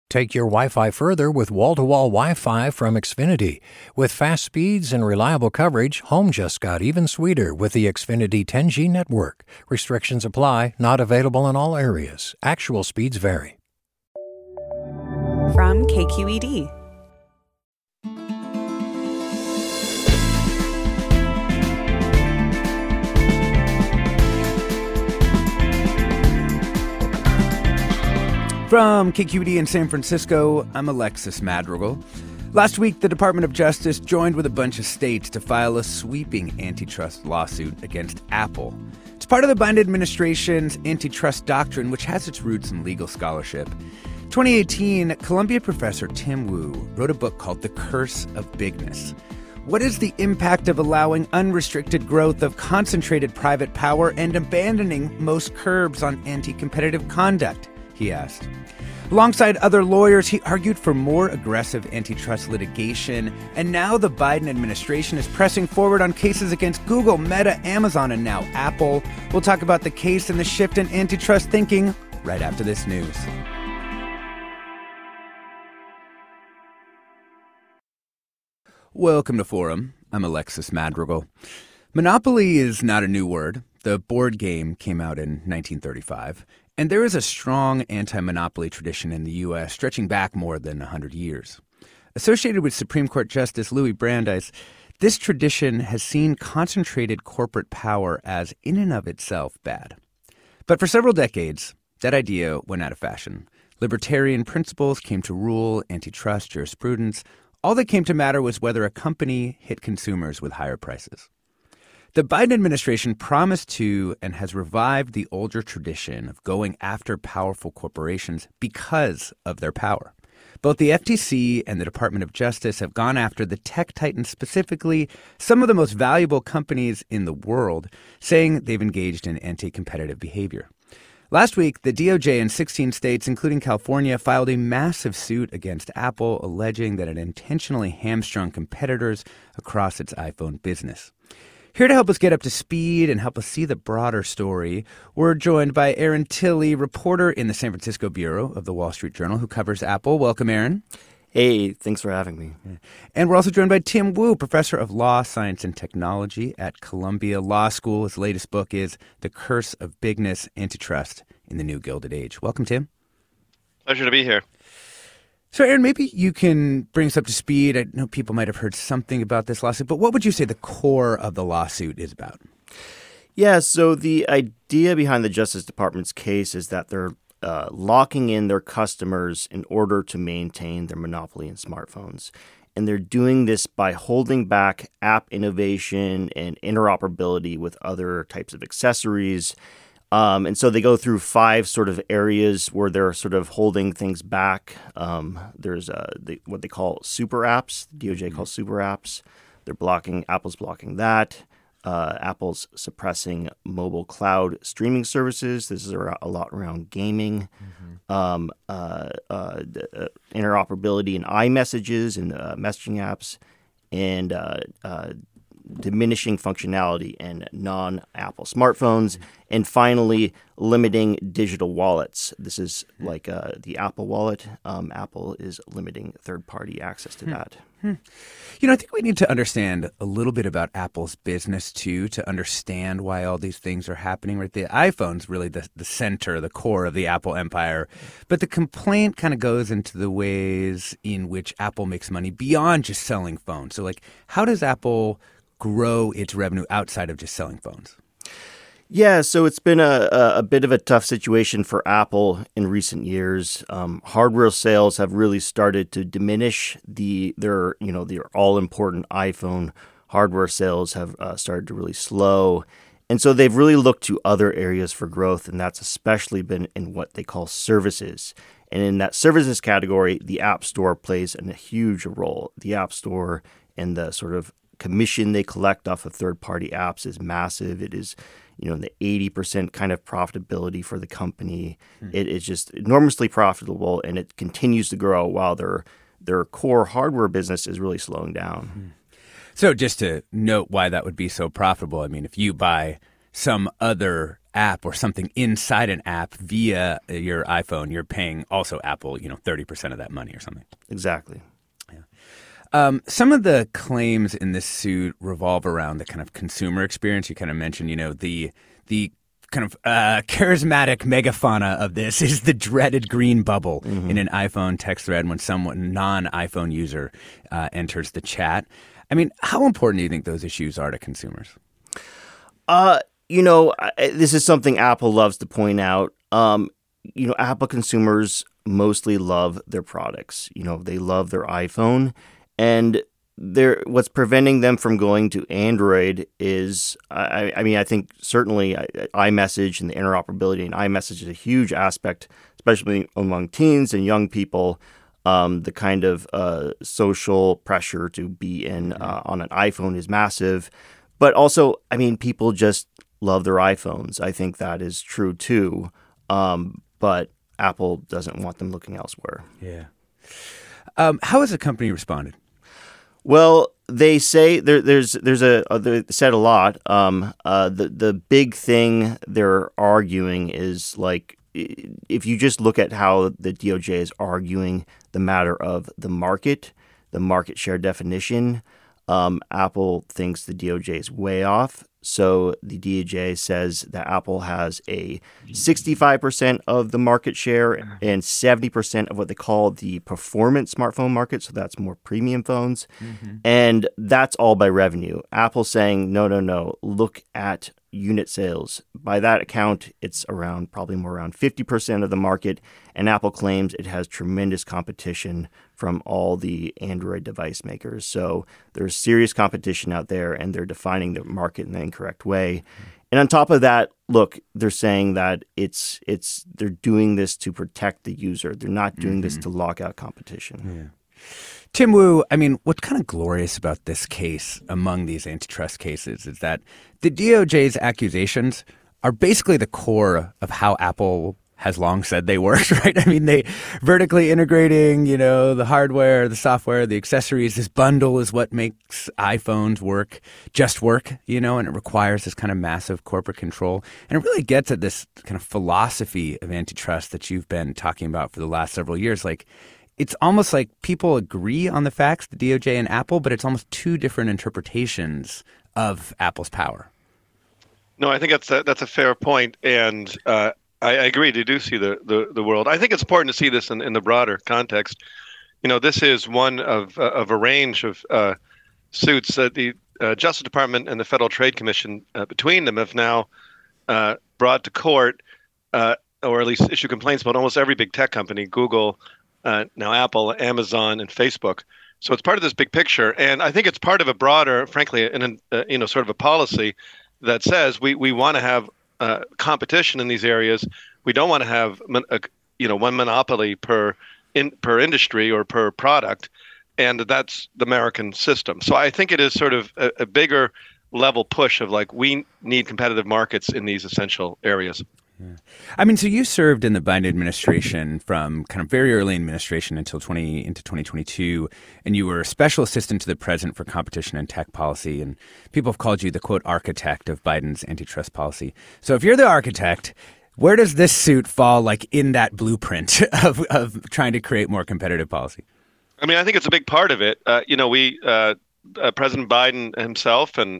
Take your Wi-Fi further with wall-to-wall Wi-Fi from Xfinity. With fast speeds and reliable coverage, home just got even sweeter with the Xfinity 10G network. Restrictions apply, not available in all areas. Actual speeds vary. From KQED. From KQED in San Francisco, I'm Alexis Madrigal. Last week, the Department of Justice joined with a bunch of states to file a sweeping antitrust lawsuit against Apple. It's part of the Biden administration's antitrust doctrine, which has its roots in legal scholarship. 2018, Columbia professor Tim Wu wrote a book called The Curse of Bigness. What is the impact of allowing unrestricted growth of concentrated private power and abandoning most curbs on anti-competitive conduct? He asked. Alongside other lawyers, he argued for more aggressive antitrust litigation, and now the Biden administration is pressing forward on cases against Google, Meta, Amazon, and now Apple. We'll talk about the case and the shift in antitrust thinking right after this news. Welcome to Forum. I'm Alexis Madrigal. Monopoly is not a new word. The board game came out in 1935. And there is a strong anti-monopoly tradition in the U.S. stretching back more than 100 years. Associated with Supreme Court Justice Louis Brandeis, this tradition has seen concentrated corporate power as in and of itself bad. But for several decades, that idea went out of fashion. Libertarian principles came to rule antitrust jurisprudence. All that came to matter was whether a company hit consumers with higher prices. The Biden administration promised to and has revived the older tradition of going after powerful corporations because of their power. Both the FTC and the Department of Justice have gone after the tech titans, specifically some of the most valuable companies in the world, saying they've engaged in anti-competitive behavior. Last week, the DOJ in 16 states, including California, filed a massive suit against Apple, alleging that it intentionally hamstrung competitors across its iPhone business. Here to help us get up to speed and help us see the broader story, we're joined by Aaron Tilley, reporter in the San Francisco bureau of the Wall Street Journal, who covers Apple. Welcome, Aaron. Hey, thanks for having me. And we're also joined by Tim Wu, professor of law, science, and technology at Columbia Law School. His latest book is The Curse of Bigness, Antitrust in the New Gilded Age. Welcome, Tim. Pleasure to be here. So, Aaron, maybe you can bring us up to speed. I know people might have heard something about this lawsuit, but what would you say the core of the lawsuit is about? Yeah, so the idea behind the Justice Department's case is that they're locking in their customers in order to maintain their monopoly in smartphones. And they're doing this by holding back app innovation and interoperability with other types of accessories. And so they go through 5 sort of areas where they're sort of holding things back. There's what they call super apps. The DOJ calls super apps. Apple's blocking that. Apple's suppressing mobile cloud streaming services. This is a lot around gaming. Interoperability in iMessages and messaging apps. And diminishing functionality in non-Apple smartphones, and finally, limiting digital wallets. This is like the Apple Wallet. Apple is limiting third-party access to that. You know, I think we need to understand a little bit about Apple's business, too, to understand why all these things are happening. Right? The iPhone's really the center, the core of the Apple empire. But the complaint kind of goes into the ways in which Apple makes money beyond just selling phones. So, like, how does Apple grow its revenue outside of just selling phones? Yeah, so it's been a bit of a tough situation for Apple in recent years. Hardware sales have really started to diminish. Their all-important iPhone hardware sales have started to really slow. And so they've really looked to other areas for growth, and that's especially been in what they call services. And in that services category, the App Store plays a huge role. The App Store and the sort of commission they collect off of third-party apps is massive. It is, in the 80% kind of profitability for the company. It is just enormously profitable, and it continues to grow while their core hardware business is really slowing down. So just to note why that would be so profitable, I mean, if you buy some other app or something inside an app via your iPhone, you're paying also Apple, 30% of that money or something. Exactly. Some of the claims in this suit revolve around the kind of consumer experience. You kind of mentioned, the kind of charismatic megafauna of this is the dreaded green bubble in an iPhone text thread when someone non-iPhone user enters the chat. I mean, how important do you think those issues are to consumers? This is something Apple loves to point out. Apple consumers mostly love their products. They love their iPhone. And what's preventing them from going to Android is, I think certainly iMessage and the interoperability in iMessage is a huge aspect, especially among teens and young people. The kind of social pressure to be in on an iPhone is massive. But also, people just love their iPhones. I think that is true too. But Apple doesn't want them looking elsewhere. Yeah. How has the company responded? Well, they say they said a lot. The big thing they're arguing is, like, if you just look at how the DOJ is arguing the matter of the market share definition, Apple thinks the DOJ is way off. So the DOJ says that Apple has a 65% of the market share and 70% of what they call the performance smartphone market. So that's more premium phones. And that's all by revenue. Apple's saying, no, look at unit sales. By that account, it's probably around 50% of the market. And Apple claims it has tremendous competition from all the Android device makers. So there's serious competition out there, and they're defining the market in the incorrect way. And on top of that, look, they're saying that they're doing this to protect the user. They're not doing this to lock out competition. Yeah. Tim Wu, what's kind of glorious about this case among these antitrust cases is that the DOJ's accusations are basically the core of how Apple has long said they work, right? They vertically integrating, the hardware, the software, the accessories. This bundle is what makes iPhones work, and it requires this kind of massive corporate control. And it really gets at this kind of philosophy of antitrust that you've been talking about for the last several years. Like, it's almost like people agree on the facts, the DOJ and Apple, but it's almost two different interpretations of Apple's power. No, I think that's a fair point, and I agree. They do see the world. I think it's important to see this in the broader context. This is one of a range of suits that the Justice Department and the Federal Trade Commission between them have now brought to court, or at least issued complaints about almost every big tech company: Google, now Apple, Amazon, and Facebook. So it's part of this big picture, and I think it's part of a broader, frankly, sort of a policy that says we want to have competition in these areas. We don't want to have one monopoly per industry or per product, and that's the American system. So I think it is sort of a bigger level push of, like, we need competitive markets in these essential areas. Yeah. So you served in the Biden administration from kind of very early administration into 2022, and you were a special assistant to the president for competition and tech policy, and people have called you the, quote, architect of Biden's antitrust policy. So if you're the architect, where does this suit fall, like, in that blueprint of trying to create more competitive policy? I think it's a big part of it. President Biden himself and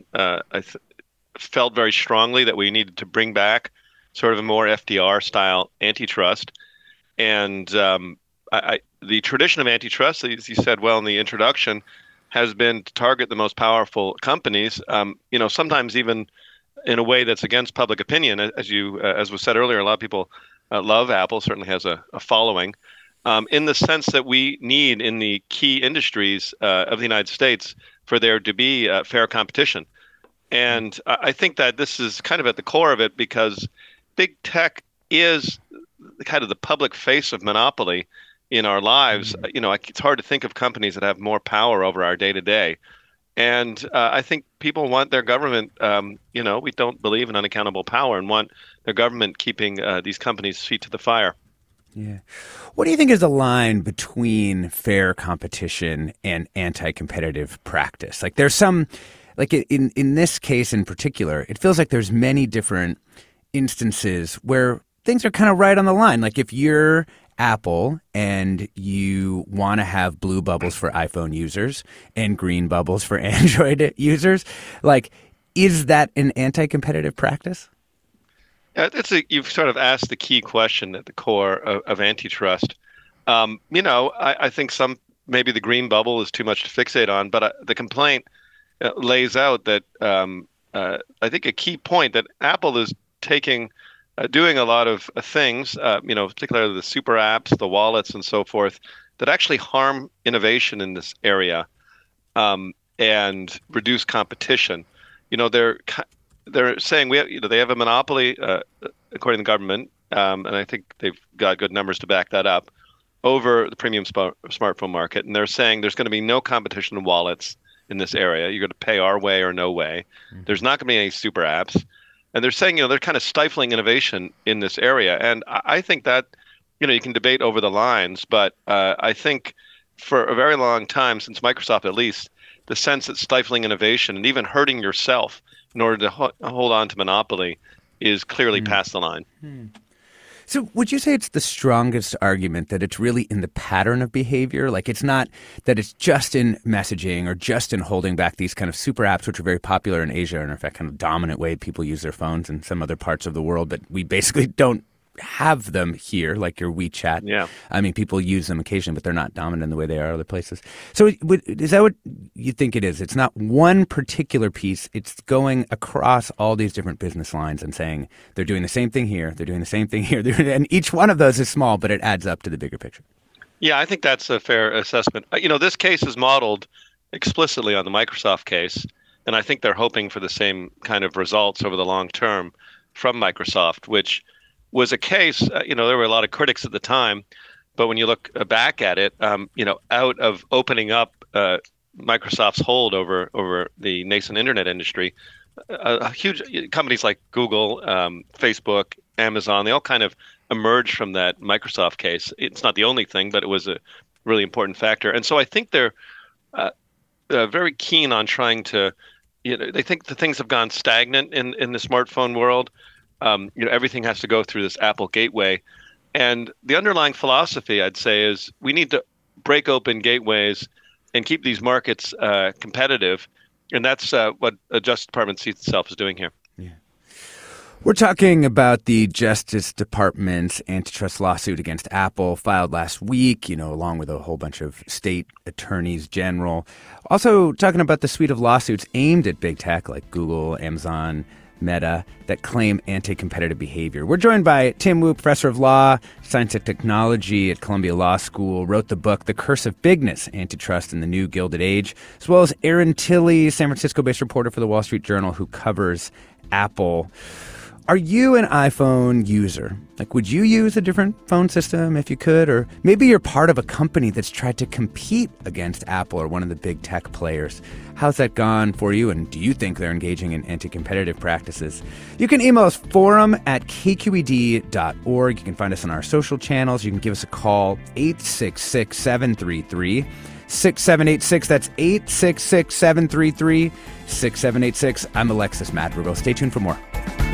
felt very strongly that we needed to bring back sort of a more FDR-style antitrust. And the tradition of antitrust, as you said well in the introduction, has been to target the most powerful companies, sometimes even in a way that's against public opinion. As was said earlier, a lot of people love Apple, certainly has a following, in the sense that we need in the key industries of the United States for there to be fair competition. And I think that this is kind of at the core of it, because big tech is kind of the public face of monopoly in our lives. It's hard to think of companies that have more power over our day-to-day. And I think people want their government, we don't believe in unaccountable power and want their government keeping these companies' feet to the fire. Yeah. What do you think is the line between fair competition and anti-competitive practice? Like, there's some, like in this case in particular, it feels like there's many different instances where things are kind of right on the line. Like if you're Apple and you want to have blue bubbles for iPhone users and green bubbles for Android users, like, is that an anti-competitive practice? You've sort of asked the key question at the core of antitrust. I think maybe the green bubble is too much to fixate on, but the complaint lays out that I think a key point that Apple is doing a lot of things, particularly the super apps, the wallets, and so forth, that actually harm innovation in this area and reduce competition. They're saying they have a monopoly, according to the government, and I think they've got good numbers to back that up, over the premium smartphone market. And they're saying there's going to be no competition in wallets in this area. You're going to pay our way or no way. Mm-hmm. There's not going to be any super apps. And they're saying, they're kind of stifling innovation in this area. And I think that, you can debate over the lines, but I think for a very long time, since Microsoft at least, the sense that stifling innovation and even hurting yourself in order to hold on to monopoly is clearly past the line. So would you say it's the strongest argument that it's really in the pattern of behavior? Like it's not that it's just in messaging or just in holding back these kind of super apps, which are very popular in Asia and are in fact kind of dominant way people use their phones in some other parts of the world, but we basically don't have them here, like your WeChat. Yeah. I mean, people use them occasionally, but they're not dominant in the way they are other places. So is that what you think it is? It's not one particular piece. It's going across all these different business lines and saying they're doing the same thing here, they're doing the same thing here. And each one of those is small, but it adds up to the bigger picture. Yeah, I think that's a fair assessment. This case is modeled explicitly on the Microsoft case, and I think they're hoping for the same kind of results over the long term from Microsoft, which was a case, there were a lot of critics at the time, but when you look back at it, out of opening up Microsoft's hold over the nascent internet industry, a huge companies like Google, Facebook, Amazon, they all kind of emerged from that Microsoft case. It's not the only thing, but it was a really important factor. And so I think they're very keen on trying to, they think the things have gone stagnant in the smartphone world. Everything has to go through this Apple gateway. And the underlying philosophy, I'd say, is we need to break open gateways and keep these markets competitive. And that's what the Justice Department sees itself as doing here. Yeah. We're talking about the Justice Department's antitrust lawsuit against Apple filed last week, along with a whole bunch of state attorneys general. Also talking about the suite of lawsuits aimed at big tech like Google, Amazon, Meta, that claim anti-competitive behavior. We're joined by Tim Wu, professor of law, science and technology at Columbia Law School, wrote the book The Curse of Bigness, Antitrust in the New Gilded Age, as well as Aaron Tilley, San Francisco-based reporter for the Wall Street Journal who covers Apple. Are you an iPhone user? Like, would you use a different phone system if you could? Or maybe you're part of a company that's tried to compete against Apple or one of the big tech players. How's that gone for you? And do you think they're engaging in anti-competitive practices? You can email us forum@kqed.org. You can find us on our social channels. You can give us a call, 866-733-6786. That's 866-733-6786. I'm Alexis Madrigal. Stay tuned for more.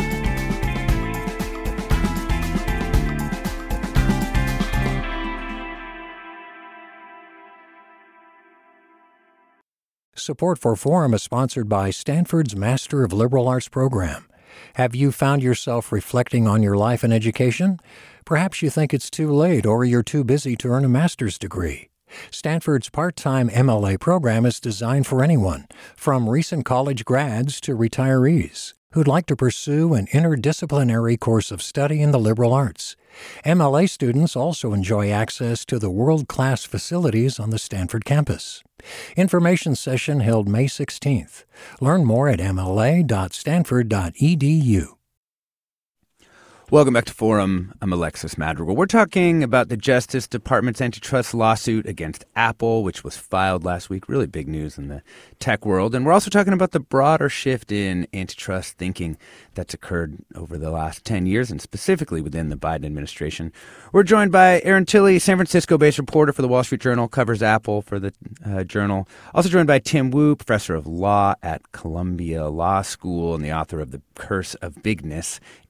Support for Forum is sponsored by Stanford's Master of Liberal Arts program. Have you found yourself reflecting on your life and education? Perhaps you think it's too late or you're too busy to earn a master's degree. Stanford's part-time MLA program is designed for anyone, from recent college grads to retirees, who'd like to pursue an interdisciplinary course of study in the liberal arts. MLA students also enjoy access to the world-class facilities on the Stanford campus. Information session held May 16th. Learn more at mla.stanford.edu. Welcome back to Forum. I'm Alexis Madrigal. We're talking about the Justice Department's antitrust lawsuit against Apple, which was filed last week. Really big news in the tech world. And we're also talking about the broader shift in antitrust thinking that's occurred over the last 10 years, and specifically within the Biden administration. We're joined by Aaron Tilley, San Francisco-based reporter for the Wall Street Journal, covers Apple for the Journal. Also joined by Tim Wu, professor of law at Columbia Law School and the author of The Curse of Bigness,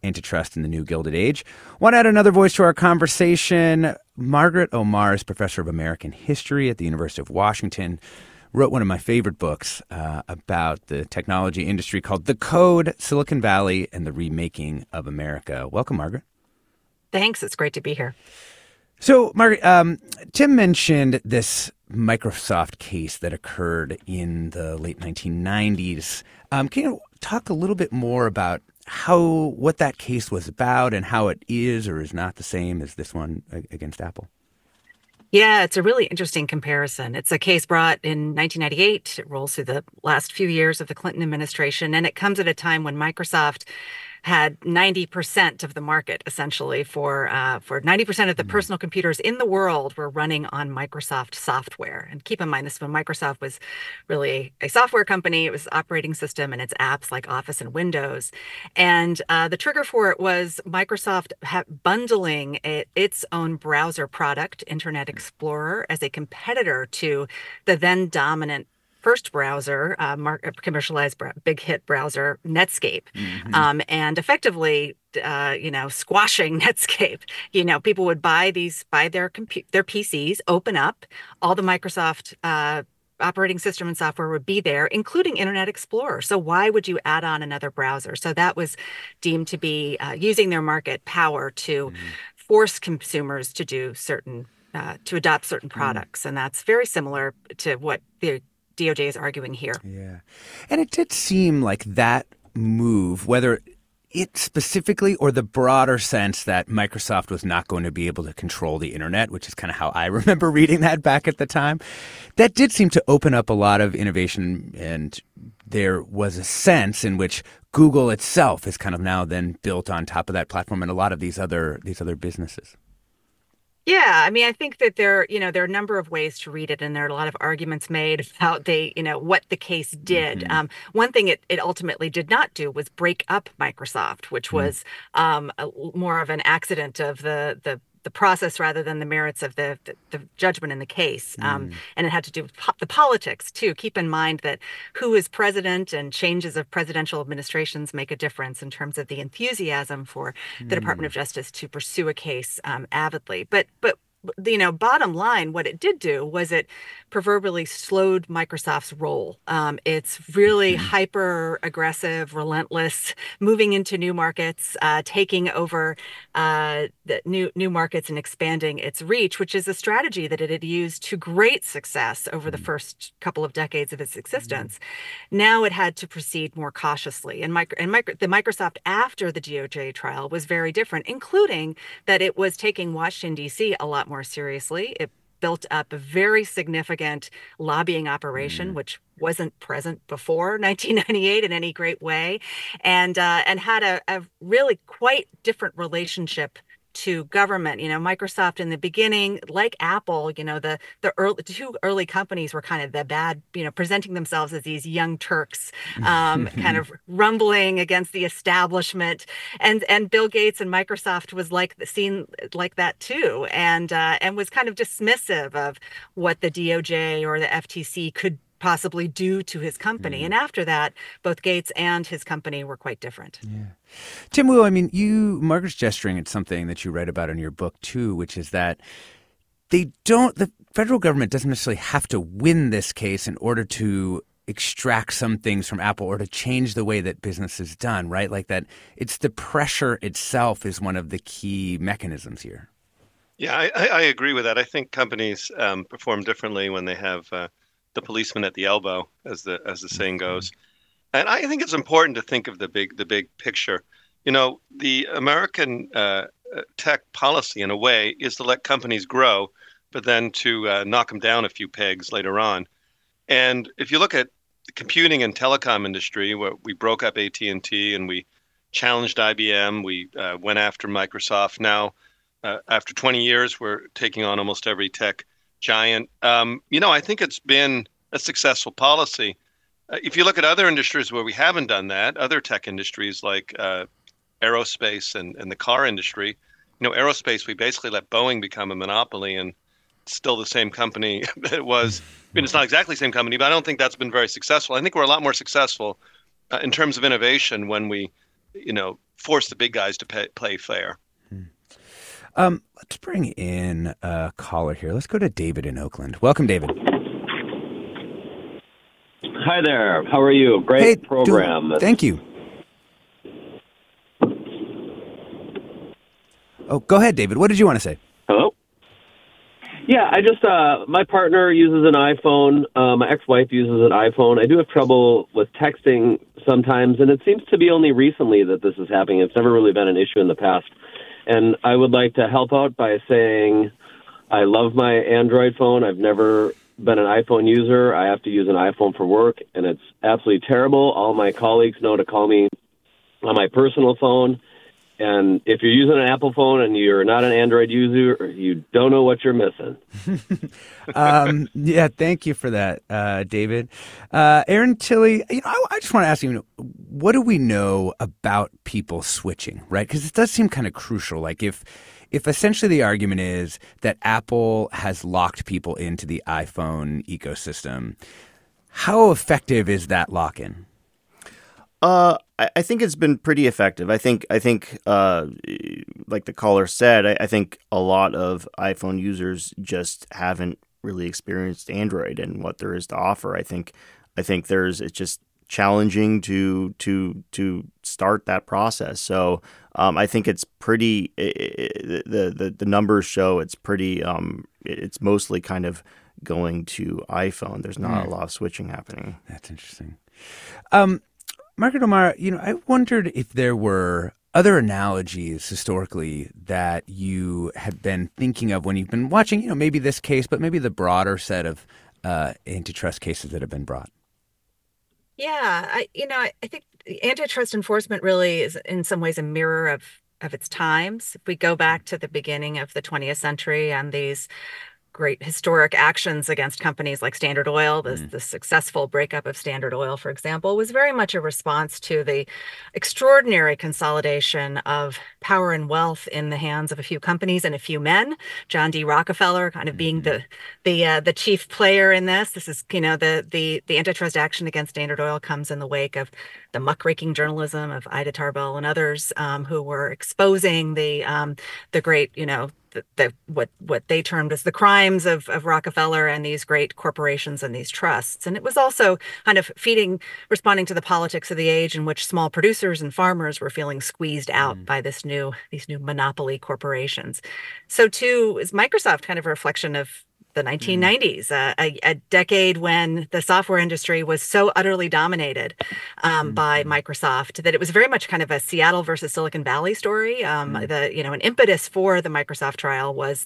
Antitrust in the New Gilded Age. Want to add another voice to our conversation? Margaret Omar is professor of American history at the University of Washington. Wrote one of my favorite books about the technology industry called The Code, Silicon Valley and the Remaking of America. Welcome, Margaret. Thanks. It's great to be here. So, Margaret, Tim mentioned this Microsoft case that occurred in the late 1990s. Can you talk a little bit more about what that case was about and how it is or is not the same as this one against Apple? Yeah, it's a really interesting comparison. It's a case brought in 1998. It rolls through the last few years of the Clinton administration, and it comes at a time when Microsoft had 90% of the market, essentially, for 90% of the personal computers in the world were running on Microsoft software. And keep in mind, this when Microsoft was really a software company. It was operating system and its apps like Office and Windows. And the trigger for it was Microsoft bundling its own browser product, Internet Explorer, as a competitor to the then dominant first browser, commercialized big hit browser, Netscape, and effectively, squashing Netscape. People would buy their PCs, open up, all the Microsoft operating system and software would be there, including Internet Explorer. So why would you add on another browser? So that was deemed to be using their market power to force consumers to do to adopt certain products, and that's very similar to what the DOJ is arguing here. Yeah. And it did seem like that move, whether it specifically or the broader sense that Microsoft was not going to be able to control the internet, which is kind of how I remember reading that back at the time, that did seem to open up a lot of innovation. And there was a sense in which Google itself is kind of now then built on top of that platform and a lot of these other businesses. Yeah, I mean, I think that there are a number of ways to read it, and there are a lot of arguments made about what the case did. One thing it ultimately did not do was break up Microsoft, which was more of an accident of the process rather than the merits of the judgment in the case. And it had to do with the politics, too. Keep in mind that who is president and changes of presidential administrations make a difference in terms of the enthusiasm for the Department of Justice to pursue a case avidly. But bottom line, what it did do was it proverbially slowed Microsoft's roll. It's really hyper aggressive, relentless, moving into new markets, taking over the new markets and expanding its reach, which is a strategy that it had used to great success over the first couple of decades of its existence. Now it had to proceed more cautiously. And the Microsoft after the DOJ trial was very different, including that it was taking Washington, D.C. a lot more seriously. It built up a very significant lobbying operation, which wasn't present before 1998 in any great way, and had a really quite different relationship to government. Microsoft in the beginning, like Apple, the two early companies were kind of the bad, presenting themselves as these young Turks, kind of rumbling against the establishment. And Bill Gates and Microsoft was seen like that too, and was kind of dismissive of what the DOJ or the FTC could possibly do to his company. And after that, both Gates and his company were quite different. Yeah. Tim Wu, I mean, Margaret's gesturing at something that you write about in your book too, which is that the federal government doesn't necessarily have to win this case in order to extract some things from Apple or to change the way that business is done, right? Like that it's the pressure itself is one of the key mechanisms here. Yeah, I agree with that. I think companies perform differently when they have the policeman at the elbow, as the saying goes. And I think it's important to think of the big picture. The American tech policy, in a way, is to let companies grow, but then to knock them down a few pegs later on. And if you look at the computing and telecom industry, where we broke up AT&T and we challenged IBM, we went after Microsoft. Now, after 20 years, we're taking on almost every tech giant. I think it's been a successful policy. If you look at other industries where we haven't done that, other tech industries like aerospace and the car industry, aerospace, we basically let Boeing become a monopoly, and it's still the same company that it was. I mean, it's not exactly the same company, but I don't think that's been very successful. I think we're a lot more successful in terms of innovation when we force the big guys to play fair. Let's bring in a caller here. Let's go to David in Oakland. Welcome, David. Hi there. How are you? Great program. Thank you. Oh, go ahead, David. What did you want to say? Hello? Yeah, I just, my partner uses an iPhone. My ex-wife uses an iPhone. I do have trouble with texting sometimes, and it seems to be only recently that this is happening. It's never really been an issue in the past. And I would like to help out by saying I love my Android phone. I've never been an iPhone user. I have to use an iPhone for work, and it's absolutely terrible. All my colleagues know to call me on my personal phone. And if you're using an Apple phone and you're not an Android user, you don't know what you're missing. Yeah, thank you for that, David. Aaron Tilley, I just want to ask you, what do we know about people switching, right? Because it does seem kind of crucial. Like if essentially the argument is that Apple has locked people into the iPhone ecosystem, how effective is that lock-in? I think it's been pretty effective. I think, like the caller said, I think a lot of iPhone users just haven't really experienced Android and what there is to offer. I think it's just challenging to start that process. So I think it's pretty. The numbers show it's pretty. It's mostly kind of going to iPhone. There's not a lot of switching happening. That's interesting. Margaret O'Mara, I wondered if there were other analogies historically that you have been thinking of when you've been watching, maybe this case, but maybe the broader set of antitrust cases that have been brought. Yeah, I think antitrust enforcement really is in some ways a mirror of its times. If we go back to the beginning of the 20th century and these great historic actions against companies like Standard Oil. The successful breakup of Standard Oil, for example, was very much a response to the extraordinary consolidation of power and wealth in the hands of a few companies and a few men. John D. Rockefeller kind of being the chief player in this. This is, the antitrust action against Standard Oil comes in the wake of the muckraking journalism of Ida Tarbell and others who were exposing the great, what they termed as the crimes of Rockefeller and these great corporations and these trusts. And it was also kind of responding to the politics of the age in which small producers and farmers were feeling squeezed out by these new monopoly corporations. So too is Microsoft kind of a reflection of the 1990s, a decade when the software industry was so utterly dominated by Microsoft that it was very much kind of a Seattle versus Silicon Valley story. An impetus for the Microsoft trial was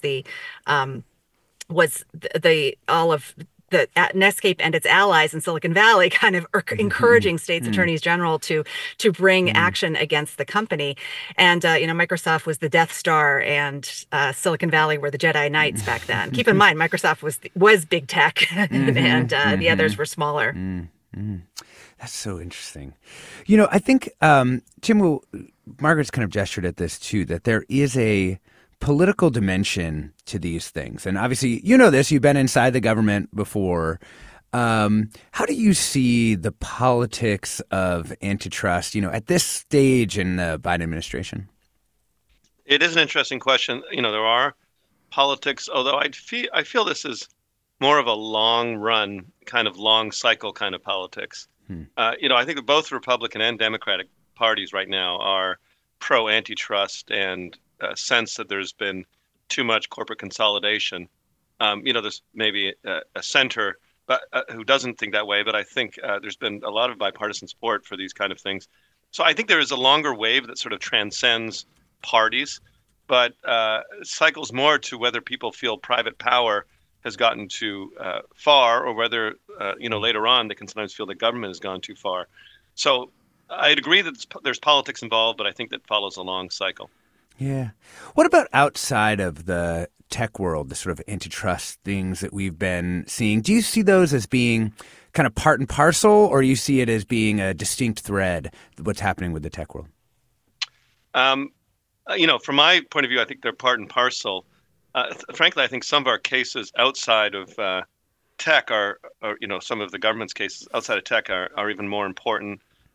all of the Netscape and its allies in Silicon Valley kind of encouraging states attorneys general to bring action against the company. And, Microsoft was the Death Star and Silicon Valley were the Jedi Knights back then. Keep in mind, Microsoft was big tech and the others were smaller. That's so interesting. I think, Tim, Margaret's kind of gestured at this too, that there is a political dimension to these things. And obviously, this, you've been inside the government before. How do you see the politics of antitrust, at this stage in the Biden administration? It is an interesting question. There are politics, although I feel this is more of a long run, kind of long cycle kind of politics. I think that both Republican and Democratic parties right now are pro antitrust and sense that there's been too much corporate consolidation. There's maybe a center but who doesn't think that way, but I think there's been a lot of bipartisan support for these kind of things. So I think there is a longer wave that sort of transcends parties, but cycles more to whether people feel private power has gotten too far, or whether later on they can sometimes feel the government has gone too far. So I'd agree that there's politics involved, but I think that follows a long cycle. Yeah. What about outside of the tech world, the sort of antitrust things that we've been seeing? Do you see those as being kind of part and parcel, or you see it as being a distinct thread, what's happening with the tech world? From my point of view, I think they're part and parcel. Frankly, I think some of our cases outside of tech are some of the government's cases outside of tech are even more important.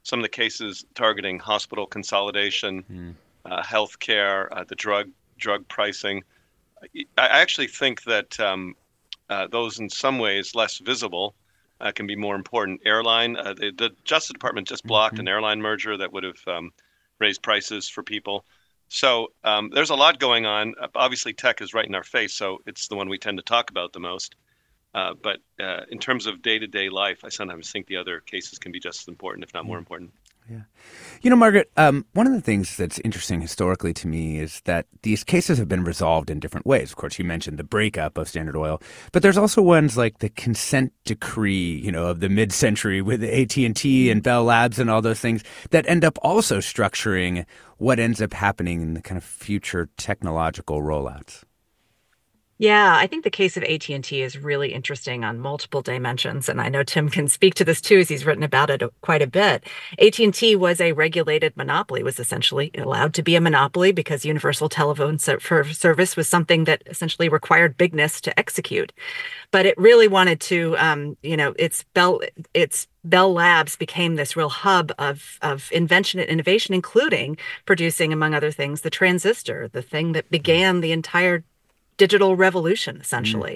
some of the cases targeting hospital consolidation, healthcare, the drug pricing. I actually think that those in some ways less visible can be more important. Airline, the Justice Department just blocked an airline merger that would have raised prices for people. So there's a lot going on. Obviously, tech is right in our face, so it's the one we tend to talk about the most. But in terms of day-to-day life, I sometimes think the other cases can be just as important, if not more important. Yeah. You know, Margaret, one of the things that's interesting historically to me is that these cases have been resolved in different ways. Of course, you mentioned the breakup of Standard Oil, but there's also ones like the consent decree, you know, of the mid-century with AT&T and Bell Labs and all those things that end up also structuring what ends up happening in the kind of future technological rollouts. Yeah, I think the case of AT&T is really interesting on multiple dimensions, and I know Tim can speak to this too, as he's written about it quite a bit. AT&T was a regulated monopoly, was essentially allowed to be a monopoly because universal telephone service was something that essentially required bigness to execute. But it really wanted to, its Bell Labs became this real hub of invention and innovation, including producing, among other things, the transistor, the thing that began the entire digital revolution, essentially.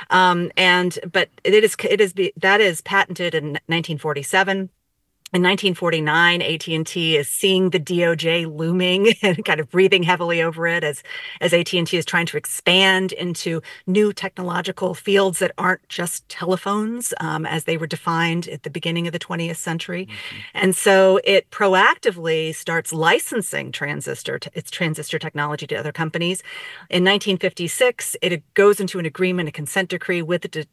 But that is patented in 1947. In 1949, AT&T is seeing the DOJ looming and kind of breathing heavily over it as AT&T is trying to expand into new technological fields that aren't just telephones, as they were defined at the beginning of the 20th century. And so it proactively starts licensing its transistor technology to other companies. In 1956, it goes into an agreement, a consent decree with the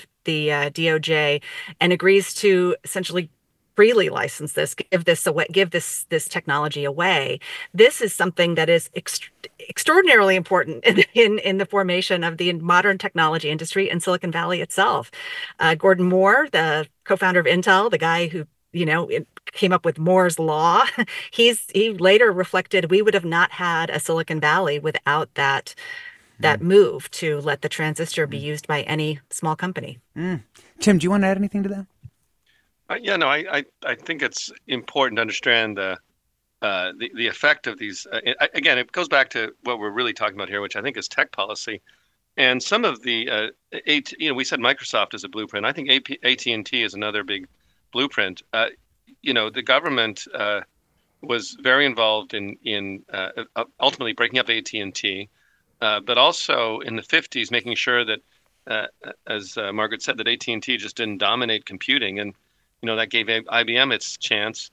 DOJ, and agrees to essentially freely license this, give this technology away. This is something that is extraordinarily important in the formation of the modern technology industry in Silicon Valley itself. Gordon Moore, the co-founder of Intel, the guy who came up with Moore's law, he later reflected, we would have not had a Silicon Valley without that move to let the transistor be used by any small company. Tim, do you want to add anything to that? I think it's important to understand the effect of these. Again, it goes back to what we're really talking about here, which I think is tech policy. And some of the, we said Microsoft is a blueprint. I think AT&T is another big blueprint. The government was very involved in ultimately breaking up AT&T, but also in the 50s making sure that, as Margaret said, that AT&T just didn't dominate computing, and that gave IBM its chance.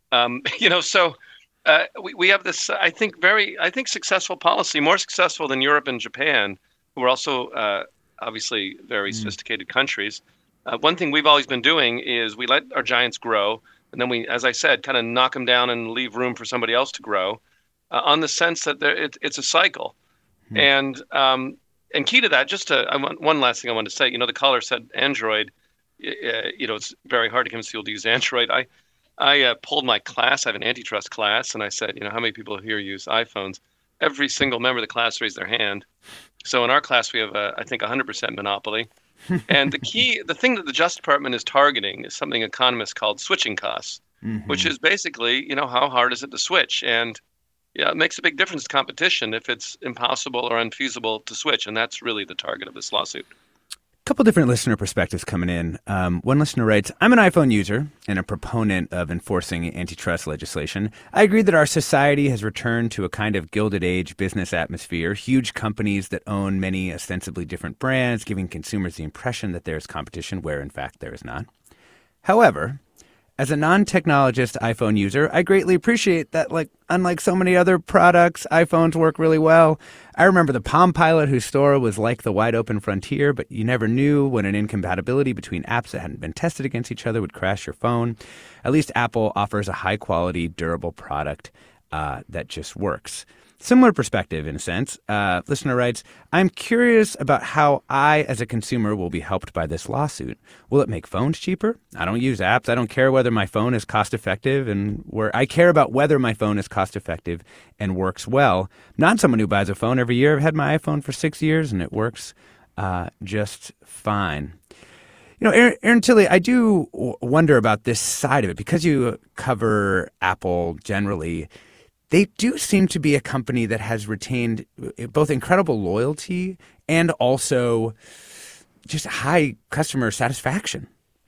So we have this, I think successful policy, more successful than Europe and Japan, who are also obviously very sophisticated countries. One thing we've always been doing is we let our giants grow, and then we, as I said, kind of knock them down and leave room for somebody else to grow, on the sense that it's a cycle. And key to that, one last thing I wanted to say. The caller said Android. It's very hard to convince people to use Android. I pulled my class. I have an antitrust class, and I said, how many people here use iPhones? Every single member of the class raised their hand. So in our class, we have, I think, 100% monopoly. And the thing that the Justice Department is targeting is something economists called switching costs, which is basically, how hard is it to switch? And it makes a big difference to competition if it's impossible or unfeasible to switch. And that's really the target of this lawsuit. Couple different listener perspectives coming in. One listener writes, I'm an iPhone user and a proponent of enforcing antitrust legislation. I agree that our society has returned to a kind of Gilded Age business atmosphere, huge companies that own many ostensibly different brands, giving consumers the impression that there is competition where, in fact, there is not. However, as a non-technologist iPhone user, I greatly appreciate that, unlike so many other products, iPhones work really well. I remember the Palm Pilot, whose store was like the wide open frontier, but you never knew when an incompatibility between apps that hadn't been tested against each other would crash your phone. At least Apple offers a high-quality, durable product that just works. Similar perspective, in a sense. Listener writes, I'm curious about how I, as a consumer, will be helped by this lawsuit. Will it make phones cheaper? I don't use apps. I don't care whether my phone is cost-effective, I care about whether my phone is cost-effective and works well. Not someone who buys a phone every year. I've had my iPhone for 6 years, and it works just fine. Aaron Tilley, I do wonder about this side of it because you cover Apple generally. They do seem to be a company that has retained both incredible loyalty and also just high customer satisfaction.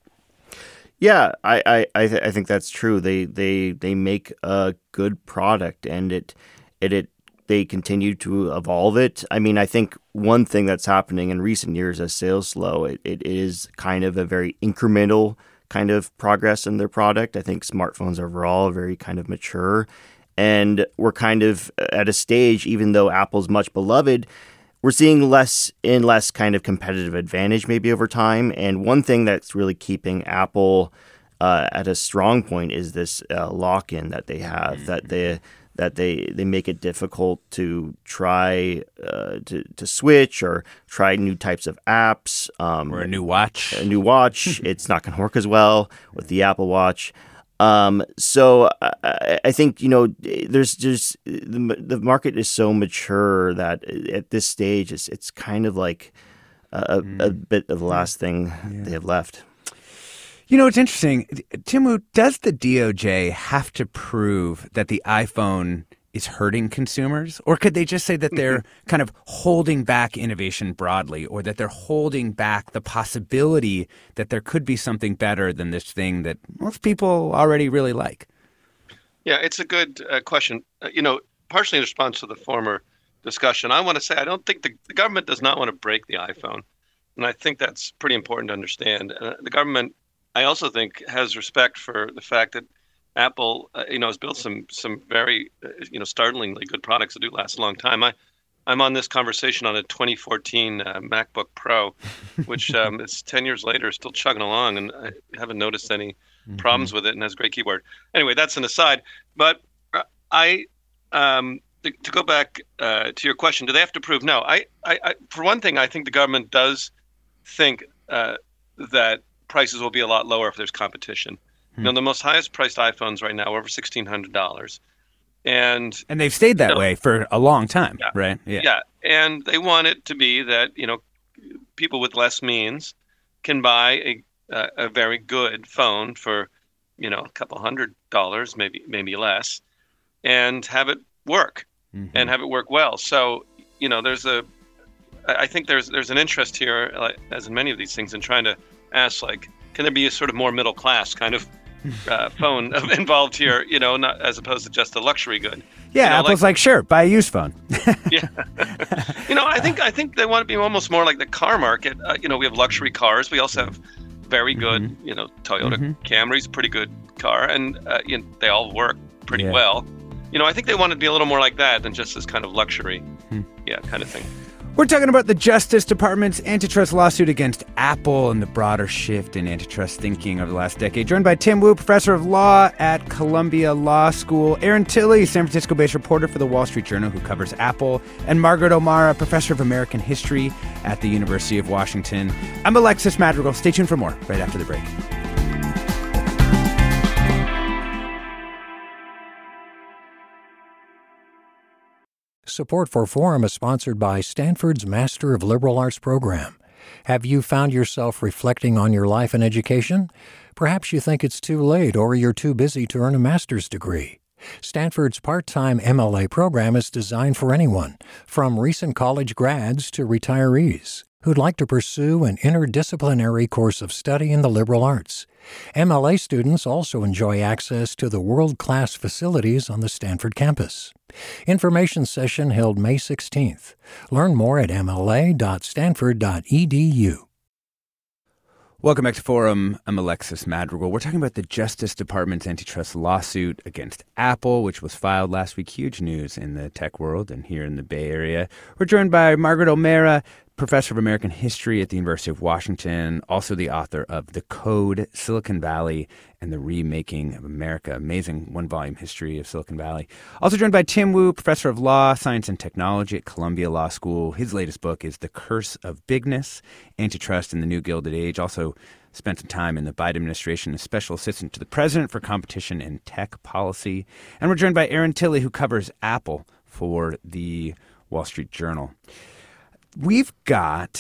Yeah, I think that's true. They make a good product, and they continue to evolve it. I mean, I think one thing that's happening in recent years as sales slow, it is kind of a very incremental kind of progress in their product. I think smartphones overall are very kind of mature, and we're kind of at a stage, even though Apple's much beloved, we're seeing less and less kind of competitive advantage maybe over time. And one thing that's really keeping Apple at a strong point is this lock-in that they have, that they make it difficult to try to switch or try new types of apps. Or a new watch. It's not going to work as well with the Apple Watch. So I think, there's just the market is so mature that at this stage it's kind of like a bit of the last thing they have left. It's interesting. Tim Wu, does the DOJ have to prove that the iPhone is hurting consumers? Or could they just say that they're kind of holding back innovation broadly, or that they're holding back the possibility that there could be something better than this thing that most people already really like? Yeah, it's a good question. Partially in response to the former discussion, I want to say I don't think the government does not want to break the iPhone. And I think that's pretty important to understand. The government, I also think, has respect for the fact that Apple, has built some very, startlingly good products that do last a long time. I'm on this conversation on a 2014 MacBook Pro, which is 10 years later, still chugging along, and I haven't noticed any problems with it, and has a great keyboard. Anyway, that's an aside. But to go back to your question, do they have to prove? No. I for one thing, I think the government does think that prices will be a lot lower if there's competition. The most highest priced iPhones right now are over $1,600. And they've stayed that way for a long time, right? Yeah. And they want it to be that, people with less means can buy a very good phone for, a couple $100, maybe less, and have it work and have it work well. So, I think there's an interest here, as in many of these things, in trying to ask, can there be a sort of more middle class kind of phone involved here, not as opposed to just a luxury good. Yeah, Apple's sure, buy a used phone. Yeah. I think they want to be almost more like the car market. We have luxury cars. We also have very good, Toyota Camry's a pretty good car, and they all work pretty well. I think they want to be a little more like that than just this kind of luxury, kind of thing. We're talking about the Justice Department's antitrust lawsuit against Apple and the broader shift in antitrust thinking over the last decade. Joined by Tim Wu, professor of law at Columbia Law School, Aaron Tilley, San Francisco-based reporter for the Wall Street Journal who covers Apple, and Margaret O'Mara, professor of American history at the University of Washington. I'm Alexis Madrigal. Stay tuned for more right after the break. Support for Forum is sponsored by Stanford's Master of Liberal Arts program. Have you found yourself reflecting on your life and education? Perhaps you think it's too late or you're too busy to earn a master's degree. Stanford's part-time MLA program is designed for anyone, from recent college grads to retirees, who'd like to pursue an interdisciplinary course of study in the liberal arts. MLA students also enjoy access to the world-class facilities on the Stanford campus. Information session held May 16th. Learn more at mla.stanford.edu. Welcome back to Forum. I'm Alexis Madrigal. We're talking about the Justice Department's antitrust lawsuit against Apple, which was filed last week. Huge news in the tech world and here in the Bay Area. We're joined by Margaret O'Mara, professor of American history at the University of Washington, also the author of The Code, Silicon Valley, and the Remaking of America. Amazing one-volume history of Silicon Valley. Also joined by Tim Wu, professor of law, science, and technology at Columbia Law School. His latest book is The Curse of Bigness, Antitrust in the New Gilded Age. Also spent some time in the Biden administration as special assistant to the president for competition and tech policy. And we're joined by Aaron Tilley, who covers Apple for the Wall Street Journal. We've got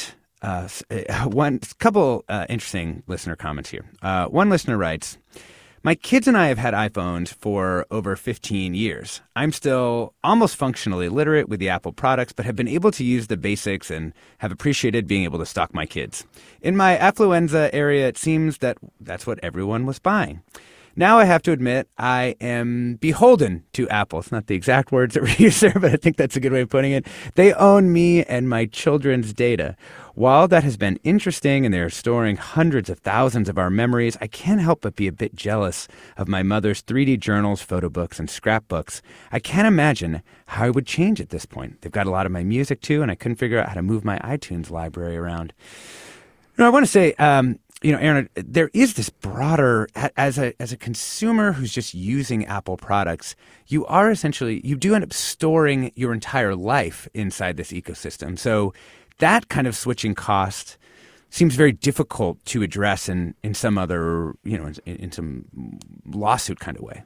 One couple interesting listener comments here. One listener writes, "My kids and I have had iPhones for over 15 years. I'm still almost functionally literate with the Apple products, but have been able to use the basics and have appreciated being able to stock my kids. In my affluenza area, it seems that that's what everyone was buying. Now I have to admit I am beholden to Apple." It's not the exact words that were used there, but I think that's a good way of putting it. "They own me and my children's data. While that has been interesting and they're storing hundreds of thousands of our memories, I can't help but be a bit jealous of my mother's 3D journals, photo books, and scrapbooks. I can't imagine how I would change at this point. They've got a lot of my music too, and I couldn't figure out how to move my iTunes library around." I want to say, Aaron, there is this broader, as a consumer who's just using Apple products, you do end up storing your entire life inside this ecosystem. So that kind of switching cost seems very difficult to address in some other, in some lawsuit kind of way.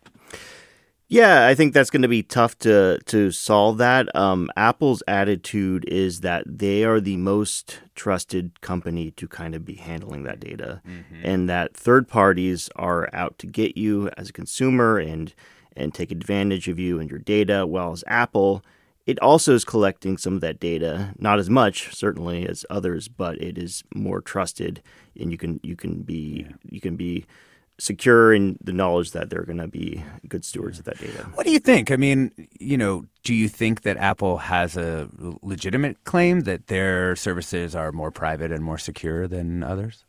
Yeah, I think that's going to be tough to solve that. Apple's attitude is that they are the most trusted company to kind of be handling that data, and that third parties are out to get you as a consumer and take advantage of you and your data, while as Apple, it also is collecting some of that data, not as much certainly as others, but it is more trusted, and you can be secure in the knowledge that they're going to be good stewards of that data. What do you think? I mean, do you think that Apple has a legitimate claim that their services are more private and more secure than others?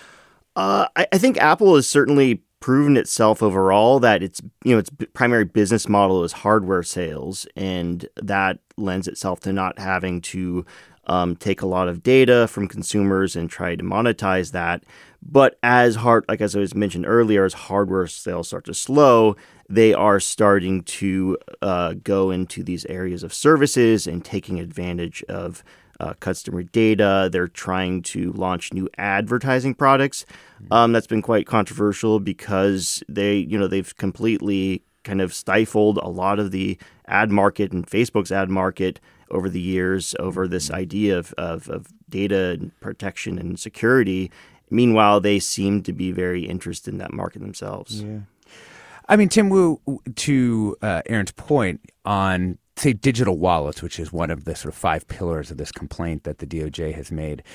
I think Apple has certainly proven itself overall that its primary business model is hardware sales, and that lends itself to not having to take a lot of data from consumers and try to monetize that. But as I was mentioned earlier, as hardware sales start to slow, they are starting to go into these areas of services and taking advantage of customer data. They're trying to launch new advertising products. That's been quite controversial because they've completely kind of stifled a lot of the ad market and Facebook's ad market over the years over this idea of data and protection and security. Meanwhile, they seem to be very interested in that market themselves. Yeah. I mean, Tim Wu, to Aaron's point on, say, digital wallets, which is one of the sort of 5 pillars of this complaint that the DOJ has made,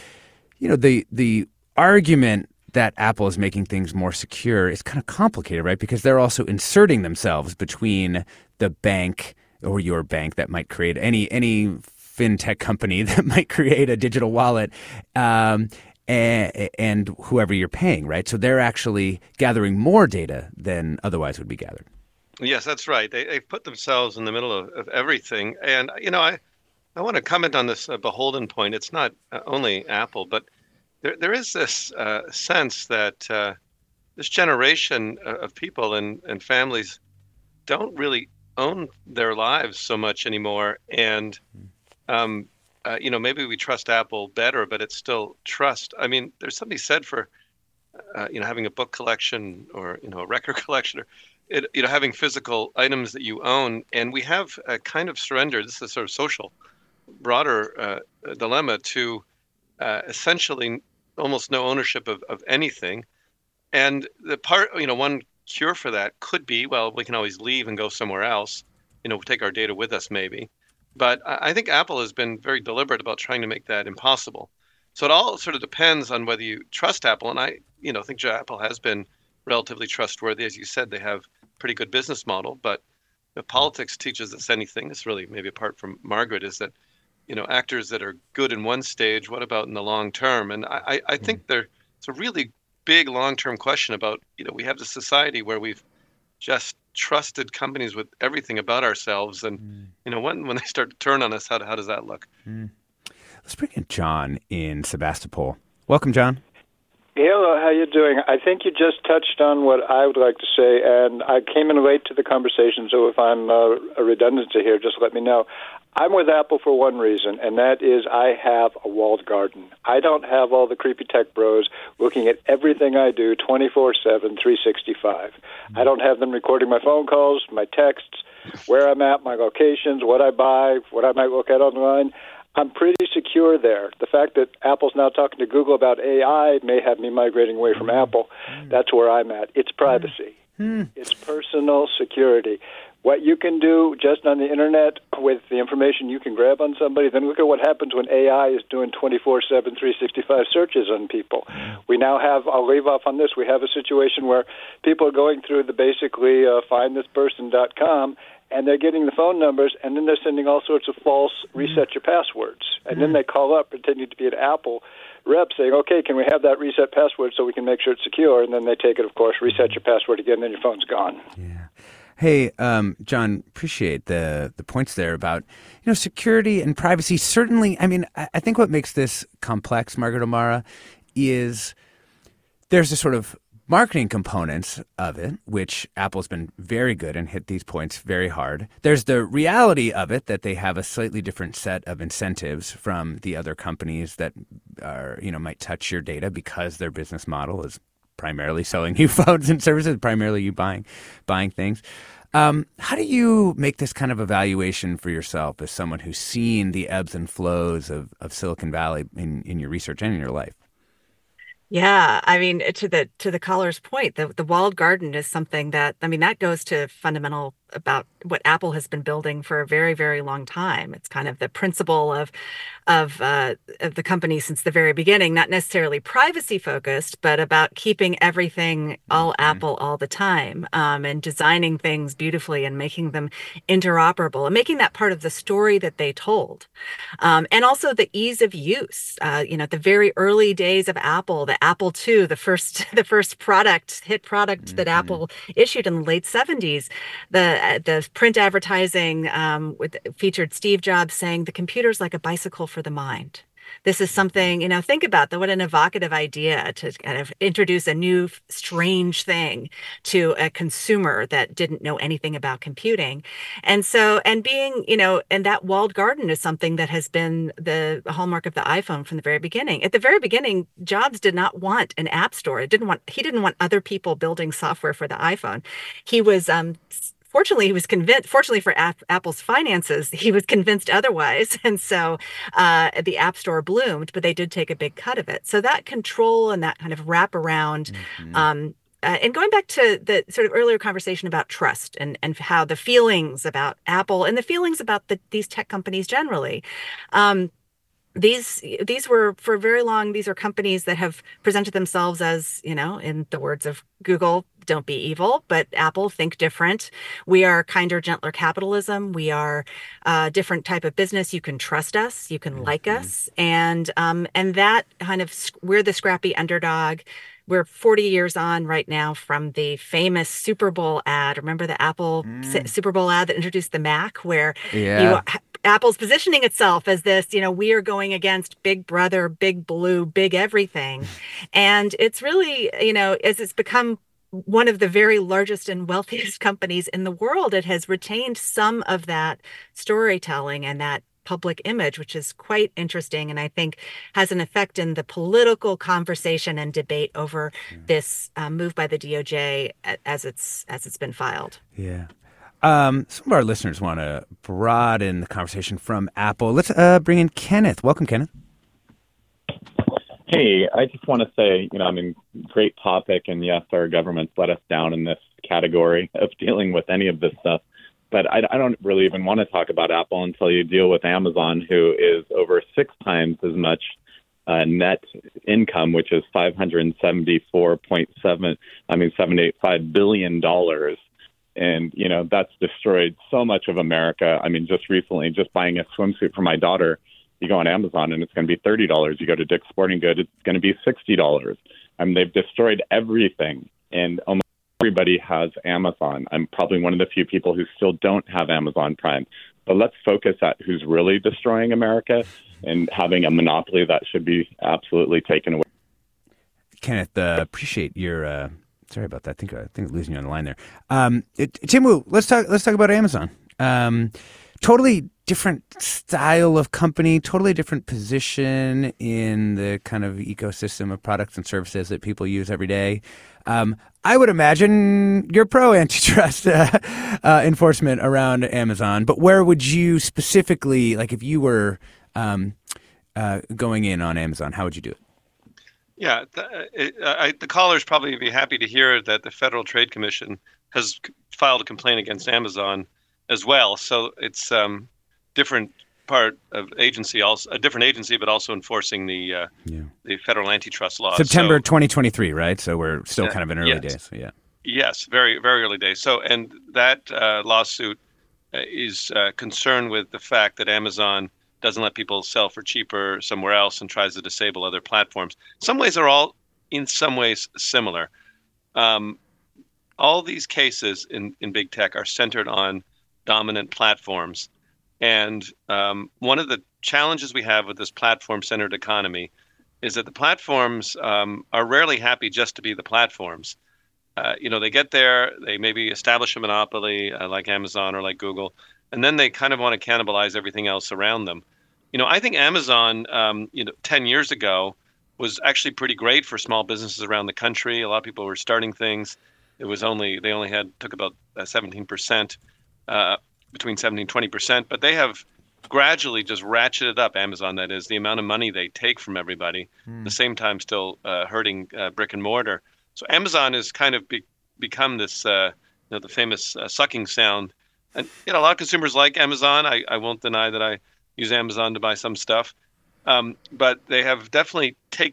the argument that Apple is making things more secure is kind of complicated, right? Because they're also inserting themselves between the bank or your bank that might create any fintech company that might create a digital wallet, and whoever you're paying, right? So they're actually gathering more data than otherwise would be gathered. Yes, that's right. They've put themselves in the middle of everything. And, I want to comment on this beholden point. It's not only Apple, but there is this sense that this generation of people and families don't really own their lives so much anymore. And, maybe we trust Apple better, but it's still trust. I mean, there's something said for, having a book collection or, a record collection, or, having physical items that you own. And we have kind of surrendered. This is a sort of social, broader dilemma to essentially almost no ownership of anything. And the part, one cure for that could be, well, we can always leave and go somewhere else, take our data with us maybe. But I think Apple has been very deliberate about trying to make that impossible. So it all sort of depends on whether you trust Apple. And I, think Apple has been relatively trustworthy. As you said, they have a pretty good business model. But if politics teaches us anything, it's really maybe apart from Margaret, is that, actors that are good in one stage, what about in the long term? And I think it's a really big long-term question about, we have this society where we've just trusted companies with everything about ourselves, and when they start to turn on us, how does that look? Let's bring in John in Sebastopol. Welcome, John. Hello, how you doing? I think you just touched on what I would like to say, and I came in late to the conversation, so if I'm a redundancy here, just let me know. I'm with Apple for one reason, and that is I have a walled garden. I don't have all the creepy tech bros looking at everything I do 24/7, 365. I don't have them recording my phone calls, my texts, where I'm at, my locations, what I buy, what I might look at online. I'm pretty secure there. The fact that Apple's now talking to Google about AI may have me migrating away from Apple. That's where I'm at. It's privacy. It's personal security. What you can do just on the Internet with the information you can grab on somebody, then look at what happens when AI is doing 24/7, 365 searches on people. We now have, I'll leave off on this, we have a situation where people are going through the basically findthisperson.com, and they're getting the phone numbers, and then they're sending all sorts of false reset your passwords. And then they call up pretending to be an Apple rep saying, okay, can we have that reset password so we can make sure it's secure? And then they take it, of course, reset your password again, then your phone's gone. Yeah. Hey, John, appreciate the points there about, security and privacy. Certainly, I mean, I think what makes this complex, Margaret O'Mara, is there's a sort of marketing components of it, which Apple's been very good and hit these points very hard. There's the reality of it that they have a slightly different set of incentives from the other companies that are, might touch your data because their business model is primarily selling you phones and services, primarily you buying things. How do you make this kind of evaluation for yourself as someone who's seen the ebbs and flows of Silicon Valley in your research and in your life? Yeah, I mean, to the caller's point, the walled garden is something that, that goes to fundamental about what Apple has been building for a very, very long time. It's kind of the principle of the company since the very beginning, not necessarily privacy focused, but about keeping everything all Apple all the time, and designing things beautifully and making them interoperable and making that part of the story that they told. And also the ease of use. At the very early days of Apple, the Apple II, the first hit product that Apple issued in the late 70s, the print advertising featured Steve Jobs saying the computer's like a bicycle for the mind. This is something, think about what an evocative idea to kind of introduce a new strange thing to a consumer that didn't know anything about computing. And so, and being, and that walled garden is something that has been the hallmark of the iPhone from the very beginning. At the very beginning, Jobs did not want an app store. He didn't want other people building software for the iPhone. He was, fortunately, he was convinced, fortunately for Apple's finances, he was convinced otherwise. And so the App Store bloomed, but they did take a big cut of it. So that control and that kind of wraparound, and going back to the sort of earlier conversation about trust and how the feelings about Apple and the feelings about these tech companies generally, these were for very long, these are companies that have presented themselves as, in the words of Google, don't be evil, but Apple, think different. We are kinder, gentler capitalism. We are a different type of business. You can trust us. You can like us. And that kind of, we're the scrappy underdog. We're 40 years on right now from the famous Super Bowl ad. Remember the Apple Super Bowl ad that introduced the Mac, where Apple's positioning itself as this, we are going against Big Brother, Big Blue, Big Everything. And it's really, as it's become one of the very largest and wealthiest companies in the world, it has retained some of that storytelling and that public image, which is quite interesting, and I think has an effect in the political conversation and debate over this move by the DOJ as it's been filed. Yeah. Some of our listeners want to broaden the conversation from Apple. Let's bring in Kenneth. Welcome, Kenneth. Hey, I just want to say, great topic, and yes, our government's let us down in this category of dealing with any of this stuff. But I don't really even want to talk about Apple until you deal with Amazon, who is over 6 times as much net income, which is $785 billion. And, that's destroyed so much of America. Just recently, just buying a swimsuit for my daughter, you go on Amazon and it's going to be $30. You go to Dick's Sporting Goods, it's going to be $60. They've destroyed everything. And almost everybody has Amazon. I'm probably one of the few people who still don't have Amazon Prime. But let's focus at who's really destroying America and having a monopoly that should be absolutely taken away. Kenneth, appreciate your... sorry about that. I think I'm losing you on the line there. Tim Wu, let's talk about Amazon. Totally different style of company, totally different position in the kind of ecosystem of products and services that people use every day. I would imagine you're pro antitrust enforcement around Amazon, but where would you specifically, like if you were going in on Amazon? How would you do it? Yeah, the callers probably be happy to hear that the Federal Trade Commission has filed a complaint against Amazon as well. So it's different part of agency, also a different agency, but also enforcing the federal antitrust laws. September 2023, right? So we're still kind of in early days. Yeah. Yes, very, very early days. So, and that lawsuit is concerned with the fact that Amazon doesn't let people sell for cheaper somewhere else and tries to disable other platforms. Some ways are all, in some ways, similar. All these cases in big tech are centered on dominant platforms. And one of the challenges we have with this platform-centered economy is that the platforms are rarely happy just to be the platforms. They get there, they maybe establish a monopoly like Amazon or like Google, and then they kind of want to cannibalize everything else around them. I think Amazon, 10 years ago was actually pretty great for small businesses around the country. A lot of people were starting things. They only took about 17%, between 17 and 20%, but they have gradually just ratcheted up, Amazon, that is, the amount of money they take from everybody, at the same time still hurting brick and mortar. So Amazon has kind of become this, the famous sucking sound. And, a lot of consumers like Amazon. I won't deny that I use Amazon to buy some stuff. But they have definitely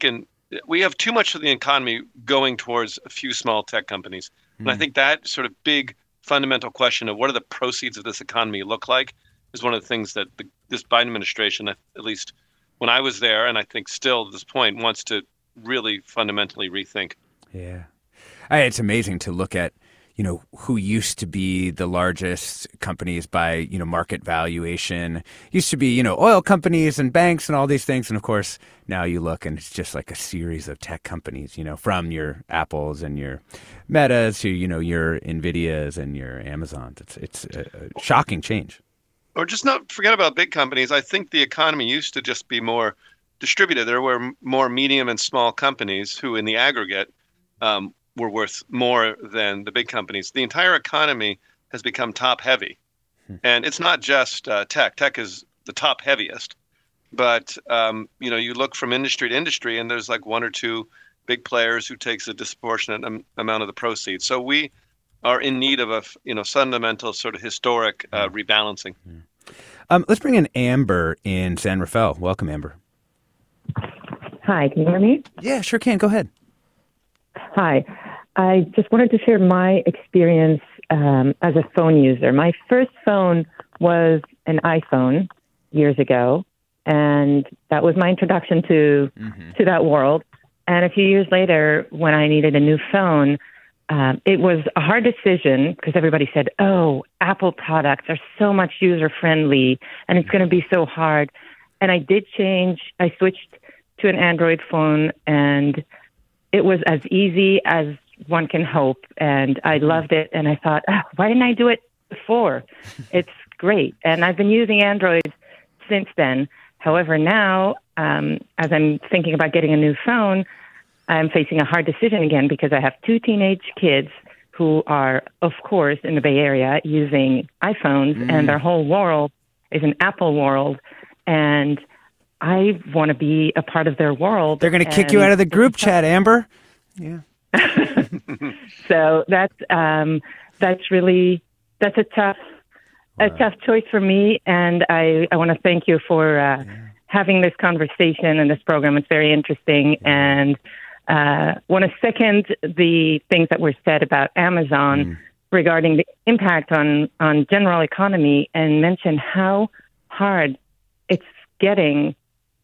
we have too much of the economy going towards a few small tech companies. And I think that sort of big fundamental question of what do the proceeds of this economy look like is one of the things that this Biden administration, at least when I was there, and I think still at this point, wants to really fundamentally rethink. Yeah. It's amazing to look at, who used to be the largest companies by, market valuation. Used to be, oil companies and banks and all these things. And of course, now you look and it's just like a series of tech companies, from your Apples and your Metas to, your Nvidias and your Amazons. It's a shocking change. Or just not forget about big companies. I think the economy used to just be more distributed. There were more medium and small companies who in the aggregate were worth more than the big companies. The entire economy has become top heavy. And it's not just tech. Tech is the top heaviest. But, you look from industry to industry and there's like one or two big players who takes a disproportionate amount of the proceeds. So we are in need of a fundamental sort of historic rebalancing. Let's bring in Amber in San Rafael. Welcome, Amber. Hi, can you hear me? Yeah, sure can. Go ahead. Hi. I just wanted to share my experience as a phone user. My first phone was an iPhone years ago, and that was my introduction to that world. And a few years later, when I needed a new phone, it was a hard decision because everybody said, Apple products are so much user-friendly, and it's going to be so hard. And I did change. I switched to an Android phone, and it was as easy as one can hope, and I loved it. And I thought, why didn't I do it before? It's great. And I've been using Android since then. However, now, as I'm thinking about getting a new phone, I'm facing a hard decision again because I have two teenage kids who are, of course, in the Bay Area using iPhones, and their whole world is an Apple world. And I want to be a part of their world. They're going to kick you out of the group chat, Amber. Yeah. So that's a tough choice for me, and I want to thank you for having this conversation and this program. It's very interesting, and want to second the things that were said about Amazon regarding the impact on general economy, and mention how hard it's gotten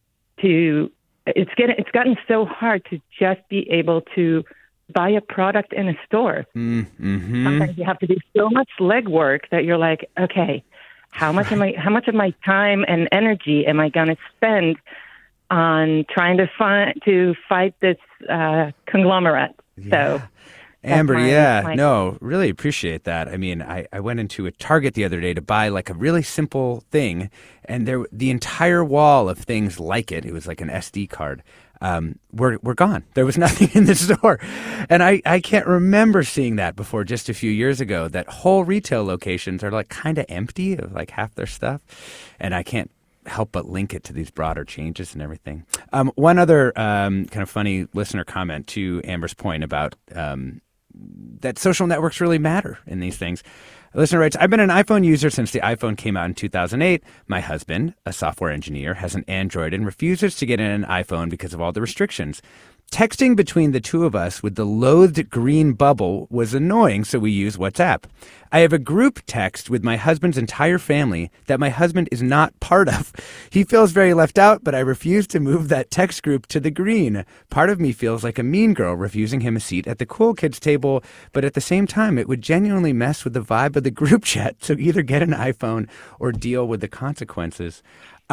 so hard to just be able to buy a product in a store. Sometimes you have to do so much legwork that you're like, okay, how much of my time and energy am I going to spend on trying to fight this conglomerate? Yeah. So, Amber, really appreciate that. I mean, I went into a Target the other day to buy like a really simple thing, and the entire wall of things like it was like an SD card, were gone. There was nothing in the store. And I can't remember seeing that before just a few years ago, that whole retail locations are like kind of empty of like half their stuff. And I can't help but link it to these broader changes and everything. One other kind of funny listener comment to Amber's point about that social networks really matter in these things. A listener writes, I've been an iPhone user since the iPhone came out in 2008. My husband, a software engineer, has an Android and refuses to get in an iPhone because of all the restrictions. Texting between the two of us with the loathed green bubble was annoying, so we use WhatsApp. I have a group text with my husband's entire family that my husband is not part of. He feels very left out, but I refuse to move that text group to the green. Part of me feels like a mean girl refusing him a seat at the cool kids table, but at the same time, it would genuinely mess with the vibe of the group chat, so either get an iPhone or deal with the consequences.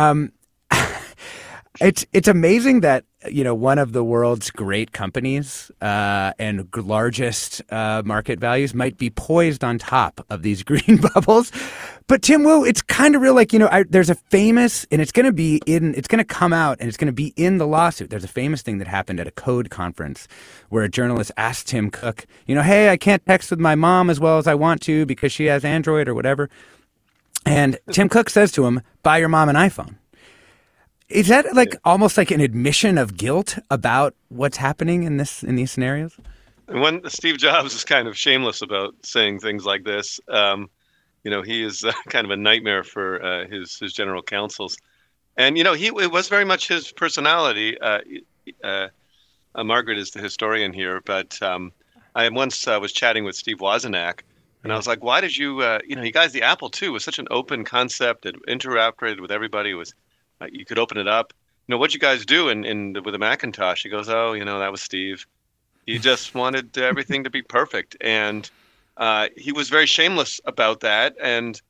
It's amazing that, one of the world's great companies and largest market values might be poised on top of these green bubbles. But Tim Wu, it's kind of real. There's a famous, and it's going to come out and it's going to be in the lawsuit. There's a famous thing that happened at a code conference where a journalist asked Tim Cook, hey, I can't text with my mom as well as I want to because she has Android or whatever. And Tim Cook says to him, buy your mom an iPhone. Is that almost like an admission of guilt about what's happening in these scenarios? And when Steve Jobs is kind of shameless about saying things like this, he is kind of a nightmare for his general counsels. And, it was very much his personality. Margaret is the historian here, but I once was chatting with Steve Wozniak, and I was like, why did you, you guys, the Apple II was such an open concept. It interacted with everybody. It was you could open it up. What'd you guys do with the Macintosh? He goes, that was Steve. He just wanted everything to be perfect. And he was very shameless about that. And,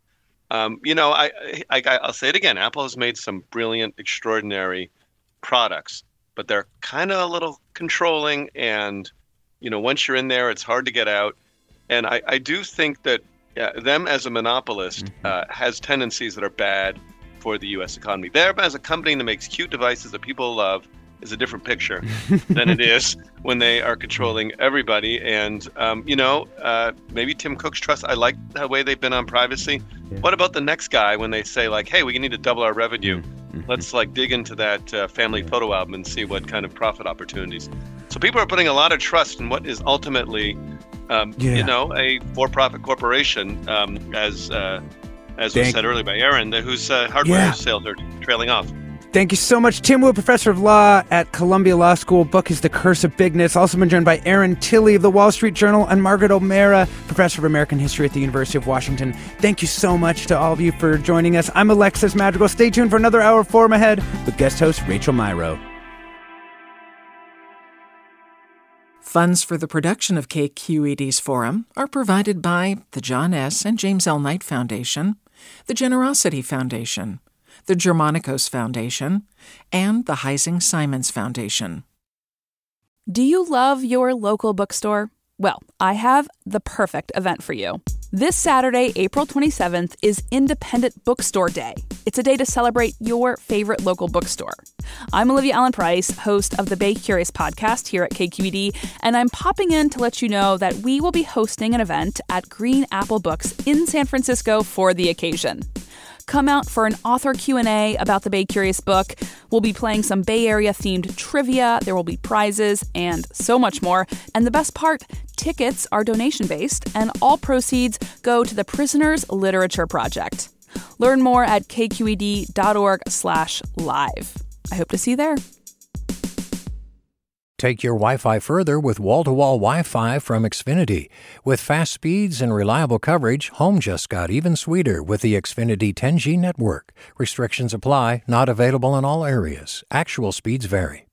I'll say it again. Apple has made some brilliant, extraordinary products, but they're kind of a little controlling. And, once you're in there, it's hard to get out. And I do think that them as a monopolist has tendencies that are bad for the U.S. economy. Them as a company that makes cute devices that people love is a different picture than it is when they are controlling everybody. And, maybe Tim Cook's trust, I like the way they've been on privacy. Yeah. What about the next guy when they say hey, we need to double our revenue. Let's dig into that family photo album and see what kind of profit opportunities. So people are putting a lot of trust in what is ultimately, a for-profit corporation, as was said earlier by Aaron, whose hardware sales are trailing off. Thank you so much, Tim Wu, professor of law at Columbia Law School. Book is The Curse of Bigness. Also been joined by Aaron Tilley of the Wall Street Journal and Margaret O'Mara, professor of American History at the University of Washington. Thank you so much to all of you for joining us. I'm Alexis Madrigal. Stay tuned for another hour of Forum Ahead with guest host Rachel Myrow. Funds for the production of KQED's Forum are provided by the John S. and James L. Knight Foundation, the Generosity Foundation, the Germanicos Foundation, and the Heising Simons Foundation. Do you love your local bookstore? Well, I have the perfect event for you. This Saturday, April 27th, is Independent Bookstore Day. It's a day to celebrate your favorite local bookstore. I'm Olivia Allen Price, host of the Bay Curious podcast here at KQED, and I'm popping in to let you know that we will be hosting an event at Green Apple Books in San Francisco for the occasion. Come out for an author Q&A about the Bay Curious book. We'll be playing some Bay Area-themed trivia. There will be prizes and so much more. And the best part, tickets are donation-based, and all proceeds go to the Prisoners Literature Project. Learn more at kqed.org/live. I hope to see you there. Take your Wi-Fi further with wall-to-wall Wi-Fi from Xfinity. With fast speeds and reliable coverage, home just got even sweeter with the Xfinity 10G network. Restrictions apply, not available in all areas. Actual speeds vary.